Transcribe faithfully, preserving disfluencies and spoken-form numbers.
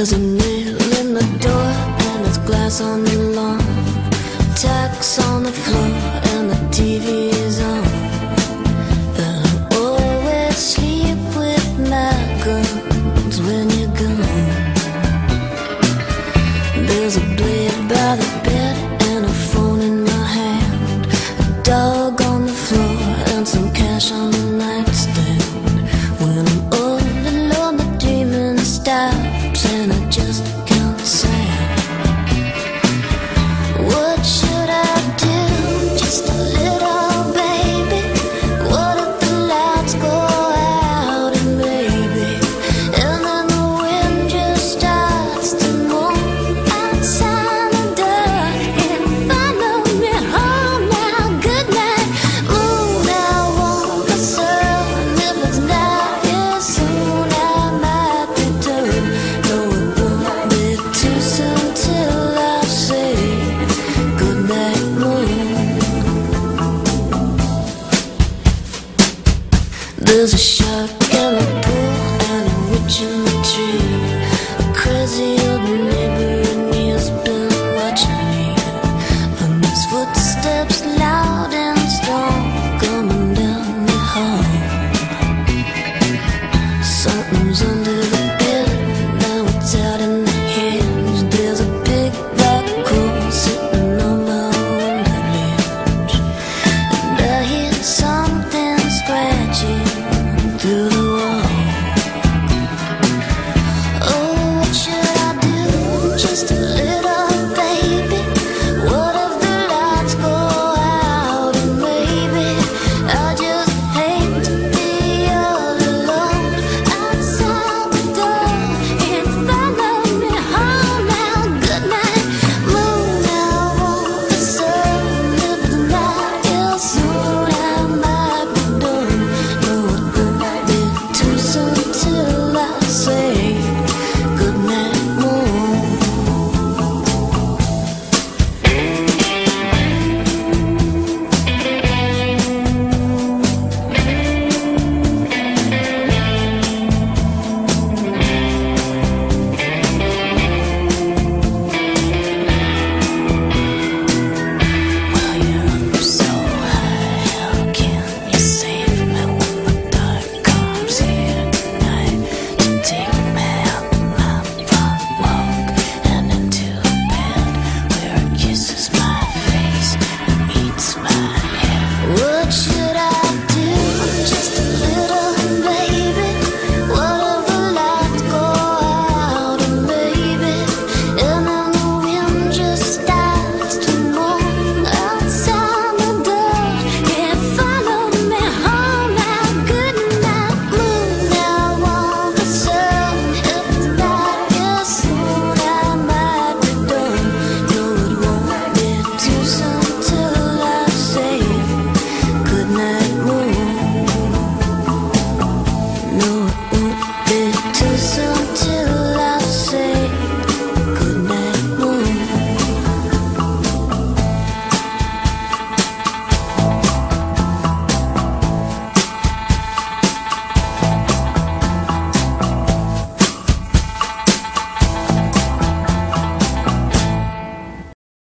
There's a nail in the door and there's glass on the lawn, tacks on the floor and the T V is on. And I always sleep with my guns when you're gone. There's a blade by the bed and a phone in my hand, a dog on the floor and some cash on the nightstand. When I'm all alone the dreaming stops and I just